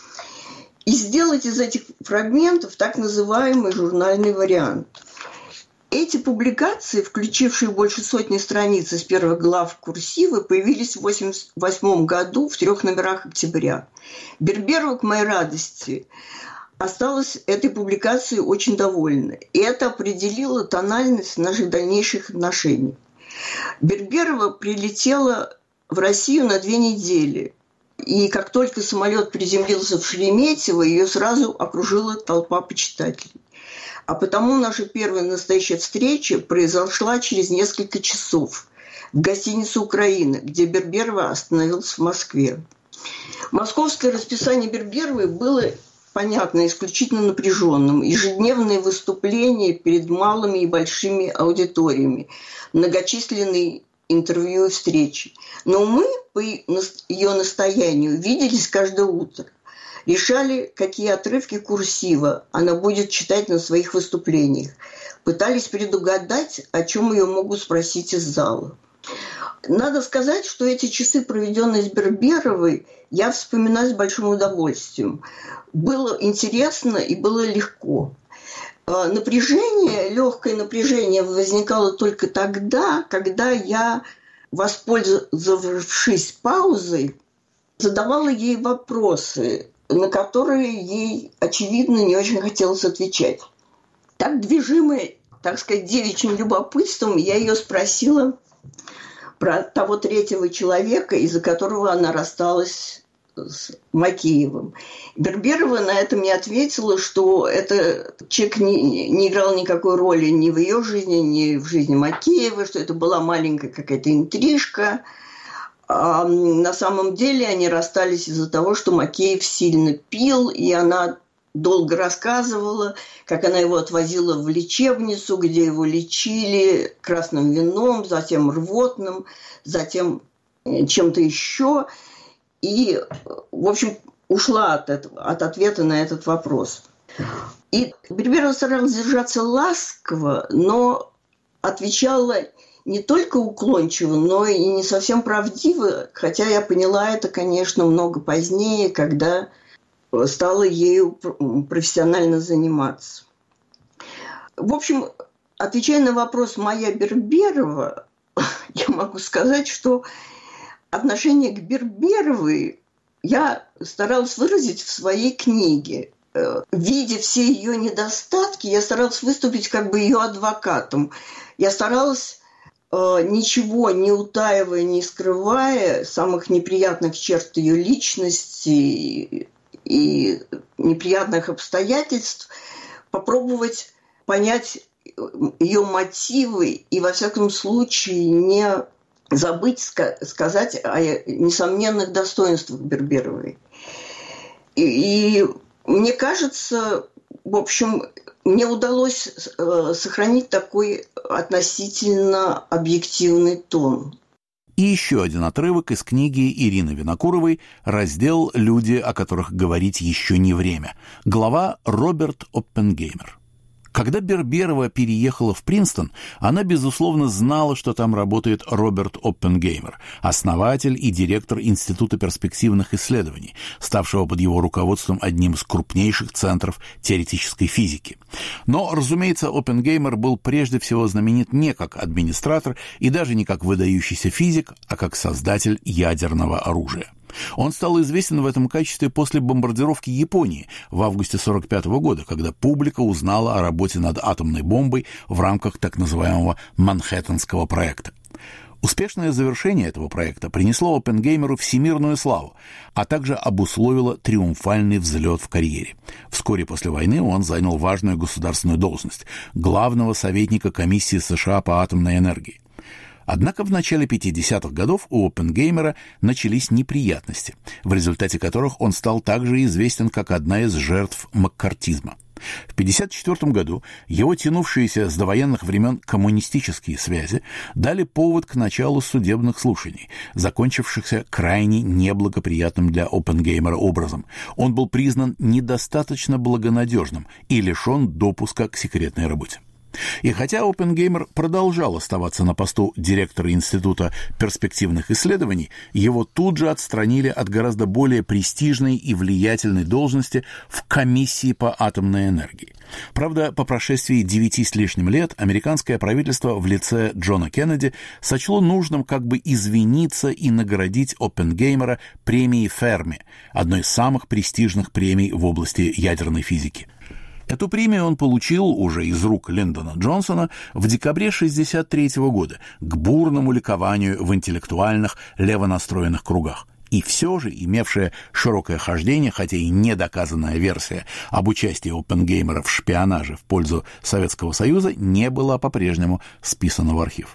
Speaker 2: И сделать из этих фрагментов так называемый журнальный вариант. Эти публикации, включившие больше сотни страниц из первых глав «Курсивы», появились в 1988 году в 3 номерах «Октября». Берберова, к моей радости, осталась этой публикацией очень довольна. И это определило тональность наших дальнейших отношений. Берберова прилетела в Россию на 2 недели. И как только самолет приземлился в Шереметьево, ее сразу окружила толпа почитателей. А потому наша первая настоящая встреча произошла через несколько часов в гостинице «Украина», где Берберова остановилась в Москве. Московское расписание Берберовой было понятно, исключительно напряженным. Ежедневные выступления перед малыми и большими аудиториями, многочисленные интервью и встречи. Но мы по ее настоянию виделись каждое утро. Решали, какие отрывки курсива она будет читать на своих выступлениях. Пытались предугадать, о чем ее могут спросить из зала. Надо сказать, что эти часы, проведенные с Берберовой, я вспоминаю с большим удовольствием. Было интересно и было легко. Легкое напряжение возникало только тогда, когда я, воспользовавшись паузой, задавала ей вопросы, на которые ей, очевидно, не очень хотелось отвечать. Так, движимая, так сказать, девичьим любопытством, я ее спросила про того третьего человека, из-за которого она рассталась с Макеевым. Берберова на это мне ответила, что этот человек не играл никакой роли ни в ее жизни, ни в жизни Макеева, что это была маленькая какая-то интрижка. А на самом деле они расстались из-за того, что Макеев сильно пил, и она долго рассказывала, как она его отвозила в лечебницу, где его лечили красным вином, затем рвотным, затем чем-то еще. И, в общем, ушла от ответа на этот вопрос. И Берберова старалась держаться ласково, но отвечала не только уклончиво, но и не совсем правдиво, хотя я поняла это, конечно, много позднее, когда стала ею профессионально заниматься. В общем, отвечая на вопрос «Моя Берберова», я могу сказать, что отношение к Берберовой я старалась выразить в своей книге. Видя все ее недостатки, я старалась выступить как бы ее адвокатом. Я старалась, ничего не утаивая, не скрывая самых неприятных черт ее личности и неприятных обстоятельств, попробовать понять ее мотивы и, во всяком случае, не забыть сказать о несомненных достоинствах Берберовой. И мне кажется, в общем, мне удалось сохранить такой относительно объективный тон.
Speaker 1: И еще один отрывок из книги Ирины Винокуровой, раздел «Люди, о которых говорить еще не время». Глава «Роберт Оппенгеймер». Когда Берберова переехала в Принстон, она, безусловно, знала, что там работает Роберт Оппенгеймер, основатель и директор Института перспективных исследований, ставшего под его руководством одним из крупнейших центров теоретической физики. Но, разумеется, Оппенгеймер был прежде всего знаменит не как администратор и даже не как выдающийся физик, а как создатель ядерного оружия. Он стал известен в этом качестве после бомбардировки Японии в августе 1945 года, когда публика узнала о работе над атомной бомбой в рамках так называемого Манхэттенского проекта. Успешное завершение этого проекта принесло Оппенгеймеру всемирную славу, а также обусловило триумфальный взлет в карьере. Вскоре после войны он занял важную государственную должность – главного советника Комиссии США по атомной энергии. Однако в начале 50-х годов у Оппенгеймера начались неприятности, в результате которых он стал также известен как одна из жертв маккартизма. В 1954 году его тянувшиеся с довоенных времен коммунистические связи дали повод к началу судебных слушаний, закончившихся крайне неблагоприятным для Оппенгеймера образом. Он был признан недостаточно благонадежным и лишен допуска к секретной работе. И хотя Оппенгеймер продолжал оставаться на посту директора Института перспективных исследований, его тут же отстранили от гораздо более престижной и влиятельной должности в Комиссии по атомной энергии. Правда, по прошествии 9 с лишним лет американское правительство в лице Джона Кеннеди сочло нужным как бы извиниться и наградить Оппенгеймера премией Ферми, одной из самых престижных премий в области ядерной физики. Эту премию он получил уже из рук Линдона Джонсона в декабре 1963 года к бурному ликованию в интеллектуальных левонастроенных кругах. И все же имевшая широкое хождение, хотя и недоказанная версия об участии Оппенгеймера в шпионаже в пользу Советского Союза не была по-прежнему списана в архив.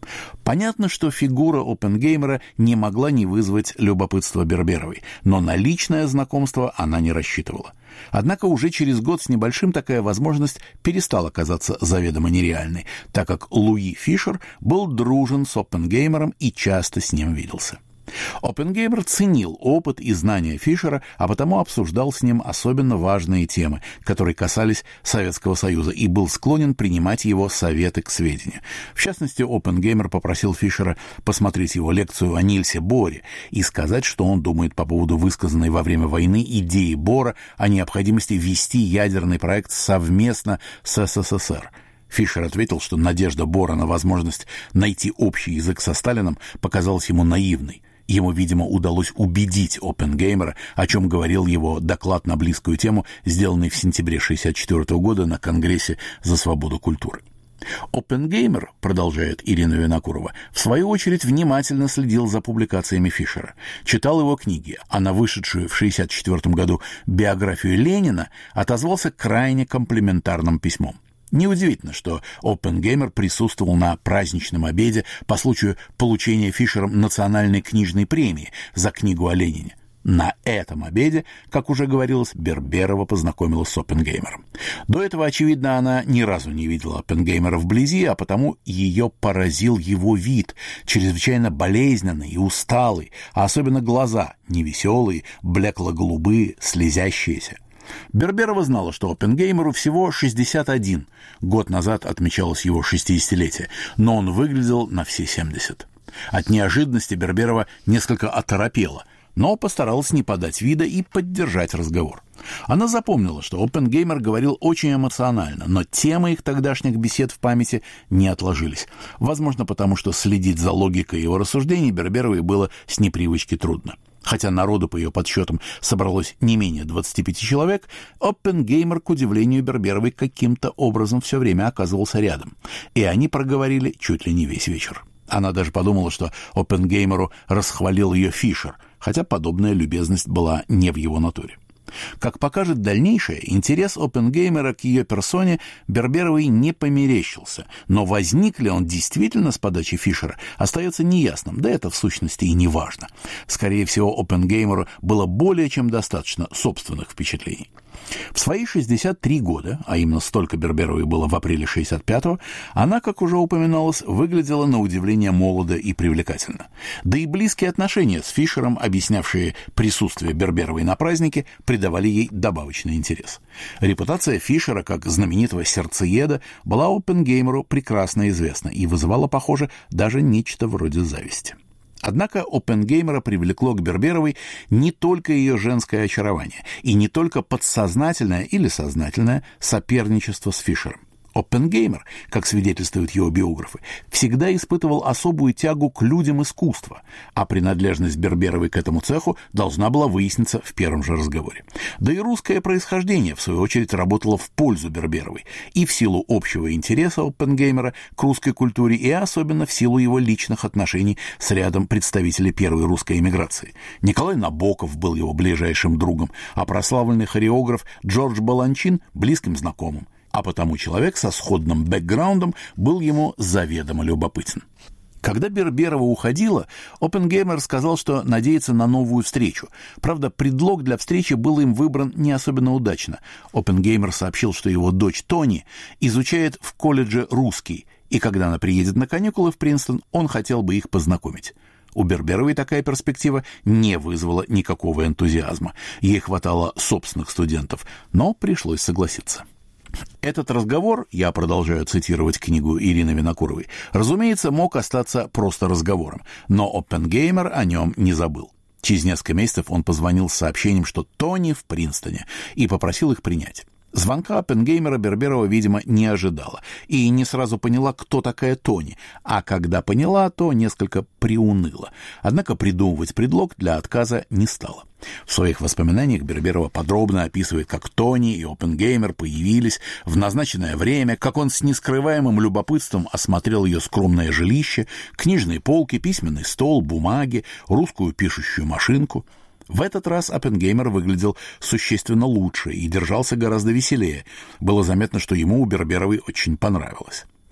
Speaker 1: Понятно, что фигура Оппенгеймера не могла не вызвать любопытства Берберовой, но на личное знакомство она не рассчитывала. Однако уже через год с небольшим такая возможность перестала казаться заведомо нереальной, так как Луи Фишер был дружен с Оппенгеймером и часто с ним виделся. Оппенгеймер ценил опыт и знания Фишера, а потому обсуждал с ним особенно важные темы, которые касались Советского Союза, и был склонен принимать его советы к сведению. В частности, Оппенгеймер попросил Фишера посмотреть его лекцию о Нильсе Боре и сказать, что он думает по поводу высказанной во время войны идеи Бора о необходимости вести ядерный проект совместно с СССР. Фишер ответил, что надежда Бора на возможность найти общий язык со Сталиным показалась ему наивной. Ему, видимо, удалось убедить Оппенгеймера, о чем говорил его доклад на близкую тему, сделанный в сентябре 1964 года на Конгрессе за свободу культуры. Оппенгеймер, продолжает Ирина Винокурова, в свою очередь внимательно следил за публикациями Фишера, читал его книги, а на вышедшую в 1964 году биографию Ленина отозвался крайне комплиментарным письмом. Неудивительно, что Оппенгеймер присутствовал на праздничном обеде по случаю получения Фишером национальной книжной премии за книгу о Ленине. На этом обеде, как уже говорилось, Берберова познакомилась с Оппенгеймером. До этого, очевидно, она ни разу не видела Оппенгеймера вблизи, а потому ее поразил его вид, чрезвычайно болезненный и усталый, а особенно глаза, невеселые, блекло-голубые, слезящиеся. Берберова знала, что Оппенгеймеру всего 61. Год назад отмечалось его 60-летие, но он выглядел на все 70. От неожиданности Берберова несколько оторопела, но постаралась не подать вида и поддержать разговор. Она запомнила, что Оппенгеймер говорил очень эмоционально, но темы их тогдашних бесед в памяти не отложились. Возможно, потому что следить за логикой его рассуждений Берберовой было с непривычки трудно. Хотя народу, по ее подсчетам, собралось не менее 25 человек, Оппенгеймер, к удивлению Берберовой, каким-то образом все время оказывался рядом. И они проговорили чуть ли не весь вечер. Она даже подумала, что Оппенгеймеру расхвалил ее Фишер, хотя подобная любезность была не в его натуре. Как покажет дальнейшее, интерес Оппенгеймера к ее персоне Берберовой не померещился, но возник ли он действительно с подачи Фишера, остается неясным, да это в сущности и не важно. Скорее всего, Оппенгеймеру было более чем достаточно собственных впечатлений. В свои 63 года, а именно столько Берберовой было в апреле 65-го, она, как уже упоминалось, выглядела на удивление молодо и привлекательно. Да и близкие отношения с Фишером, объяснявшие присутствие Берберовой на празднике, придавали ей добавочный интерес. Репутация Фишера как знаменитого сердцееда была Оппенгеймеру прекрасно известна и вызывала, похоже, даже нечто вроде зависти. Однако Оппенгеймера привлекло к Берберовой не только ее женское очарование и не только подсознательное или сознательное соперничество с Фишером. Оппенгеймер, как свидетельствуют его биографы, всегда испытывал особую тягу к людям искусства, а принадлежность Берберовой к этому цеху должна была выясниться в первом же разговоре. Да и русское происхождение, в свою очередь, работало в пользу Берберовой, и в силу общего интереса Оппенгеймера к русской культуре, и особенно в силу его личных отношений с рядом представителей первой русской эмиграции. Николай Набоков был его ближайшим другом, а прославленный хореограф Джордж Баланчин – близким знакомым. А потому человек со сходным бэкграундом был ему заведомо любопытен. Когда Берберова уходила, Оппенгеймер сказал, что надеется на новую встречу. Правда, предлог для встречи был им выбран не особенно удачно. Оппенгеймер сообщил, что его дочь Тони изучает в колледже русский, и когда она приедет на каникулы в Принстон, он хотел бы их познакомить. У Берберовой такая перспектива не вызвала никакого энтузиазма. Ей хватало собственных студентов, но пришлось согласиться. Этот разговор, я продолжаю цитировать книгу Ирины Винокуровой, разумеется, мог остаться просто разговором, но Оппенгеймер о нем не забыл. Через несколько месяцев он позвонил с сообщением, что Тони в Принстоне, и попросил их принять. Звонка Оппенгеймера Берберова, видимо, не ожидала и не сразу поняла, кто такая Тони, а когда поняла, то несколько приуныла. Однако придумывать предлог для отказа не стала. В своих воспоминаниях Берберова подробно описывает, как Тони и Оппенгеймер появились в назначенное время, как он с нескрываемым любопытством осмотрел ее скромное жилище, книжные полки, письменный стол, бумаги, русскую пишущую машинку. В этот раз Оппенгеймер выглядел существенно лучше и держался гораздо веселее. Было заметно, что ему у Берберовой очень понравилось.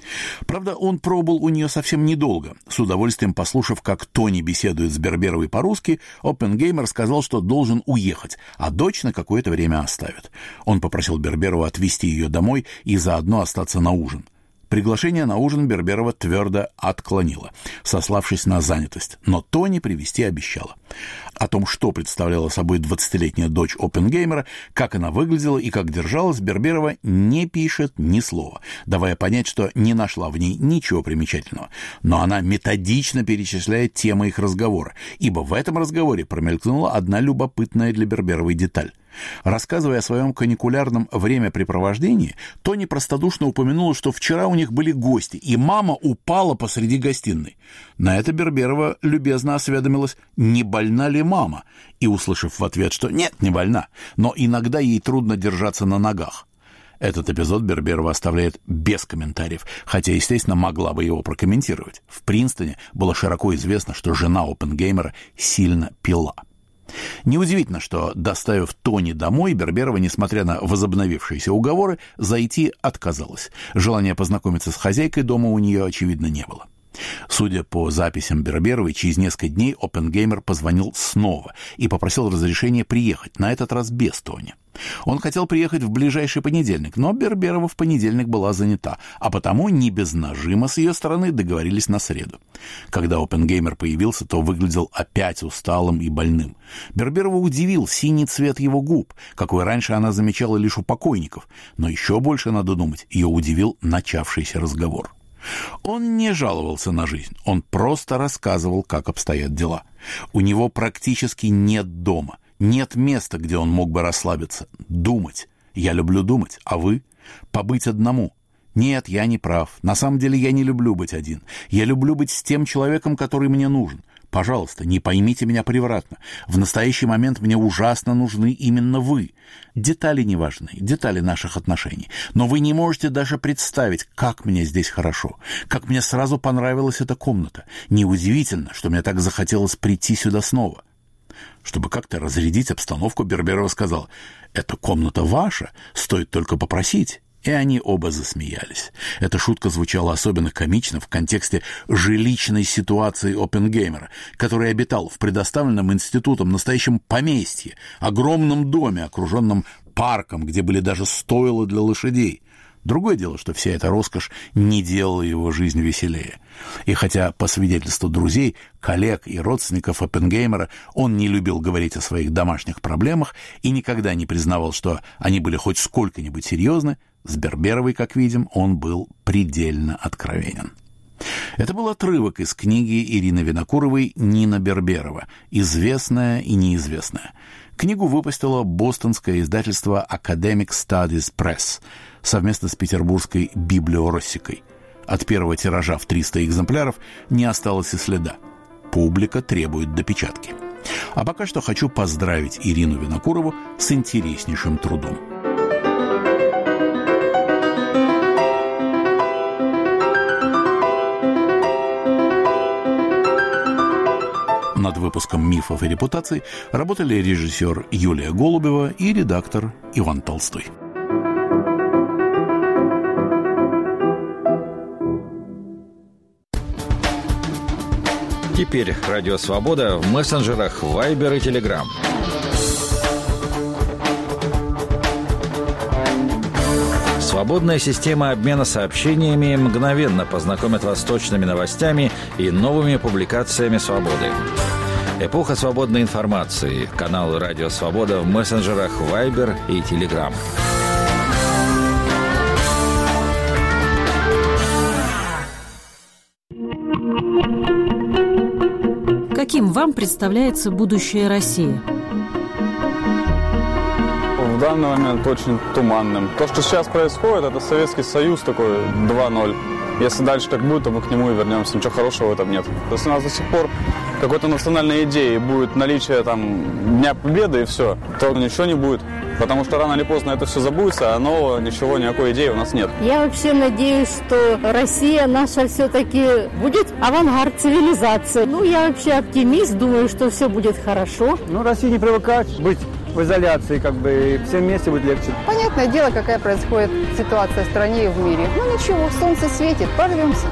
Speaker 1: Правда, он пробыл у нее совсем недолго. С удовольствием послушав, как Тони беседует с Берберовой по-русски, Оппенгеймер сказал, что должен уехать, а дочь на какое-то время оставит. Он попросил Берберову отвезти ее домой и заодно остаться на ужин. Приглашение на ужин Берберова твердо отклонила, сославшись на занятость, но Тони привезти обещала. О том, что представляла собой 20-летняя дочь Оппенгеймера, как она выглядела и как держалась, Берберова не пишет ни слова, давая понять, что не нашла в ней ничего примечательного. Но она методично перечисляет темы их разговора, ибо в этом разговоре промелькнула одна любопытная для Берберовой деталь. Рассказывая о своем каникулярном времяпрепровождении, Тони простодушно упомянула, что вчера у них были гости, и мама упала посреди гостиной. На это Берберова любезно осведомилась, не больна ли мама, и, услышав в ответ, что нет, не больна, но иногда ей трудно держаться на ногах. Этот эпизод Берберова оставляет без комментариев, хотя, естественно, могла бы его прокомментировать. В Принстоне было широко известно, что жена Оппенгеймера сильно пила. Неудивительно, что, доставив Тони домой, Берберова, несмотря на возобновившиеся уговоры, зайти отказалась. Желания познакомиться с хозяйкой дома у нее, очевидно, не было. Судя по записям Берберовой, через несколько дней Оппенгеймер позвонил снова и попросил разрешения приехать, на этот раз без Тони. Он хотел приехать в ближайший понедельник, но Берберова в понедельник была занята, а потому не без нажима с ее стороны договорились на среду. Когда Оппенгеймер появился, то выглядел опять усталым и больным. Берберова удивил синий цвет его губ, какой раньше она замечала лишь у покойников, но еще больше, надо думать, ее удивил начавшийся разговор. Он не жаловался на жизнь, он просто рассказывал, как обстоят дела. У него практически нет дома, нет места, где он мог бы расслабиться. Думать. Я люблю думать, а вы? Побыть одному. Нет, я не прав. На самом деле я не люблю быть один. Я люблю быть с тем человеком, который мне нужен. Пожалуйста, не поймите меня превратно. В настоящий момент мне ужасно нужны именно вы. Детали не важны, детали наших отношений. Но вы не можете даже представить, как мне здесь хорошо, как мне сразу понравилась эта комната. Неудивительно, что мне так захотелось прийти сюда снова. Чтобы как-то разрядить обстановку, Берберова сказала: «Эта комната ваша, стоит только попросить». И они оба засмеялись. Эта шутка звучала особенно комично в контексте жилищной ситуации Оппенгеймера, который обитал в предоставленном институтом настоящем поместье, огромном доме, окруженном парком, где были даже стойла для лошадей. Другое дело, что вся эта роскошь не делала его жизнь веселее. И хотя, по свидетельству друзей, коллег и родственников Оппенгеймера, он не любил говорить о своих домашних проблемах и никогда не признавал, что они были хоть сколько-нибудь серьезны, с Берберовой, как видим, он был предельно откровенен. Это был отрывок из книги Ирины Винокуровой «Нина Берберова. Известная и неизвестная». Книгу выпустило бостонское издательство Academic Studies Press совместно с петербургской «Библио-Россикой». От первого тиража в 300 экземпляров не осталось и следа. Публика требует допечатки. А пока что хочу поздравить Ирину Винокурову с интереснейшим трудом. Над выпуском «Мифов и репутаций» работали режиссер Юлия Голубева и редактор Иван Толстой.
Speaker 3: Теперь «Радио Свобода» в мессенджерах Viber и Telegram. Свободная система обмена сообщениями мгновенно познакомит вас с точными новостями и новыми публикациями «Свободы». Эпоха свободной информации. Канал «Радио Свобода» в мессенджерах Viber и Telegram.
Speaker 4: Каким вам представляется будущее России?
Speaker 5: В данный момент очень туманным. То, что сейчас происходит, это Советский Союз такой 2.0. Если дальше так будет, то мы к нему и вернемся. Ничего хорошего в этом нет. Если у нас до сих пор какой-то национальной идеи будет наличие там Дня Победы и все, то ничего не будет. Потому что рано или поздно это все забудется, а нового ничего, никакой идеи у нас нет.
Speaker 6: Я вообще надеюсь, что Россия наша все-таки будет авангард цивилизации. Я вообще оптимист, думаю, что все будет хорошо.
Speaker 7: Россия не привыкает быть
Speaker 5: в изоляции, как бы, и всем вместе будет легче.
Speaker 6: Понятное дело, какая происходит ситуация в стране и в мире. Ну ничего, солнце светит, порвемся.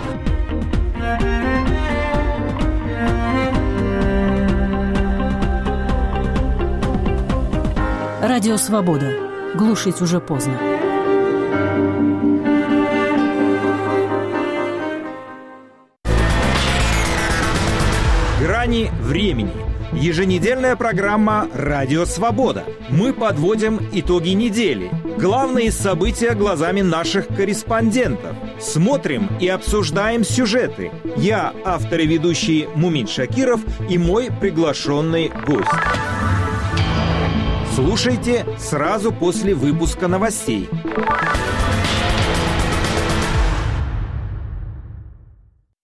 Speaker 4: Радио «Свобода». Глушить уже поздно.
Speaker 7: Грани времени. Еженедельная программа «Радио Свобода». Мы подводим итоги недели. Главные события глазами наших корреспондентов. Смотрим и обсуждаем сюжеты. Я, автор и ведущий Мумин Шакиров, и мой приглашенный гость. Слушайте сразу после выпуска новостей.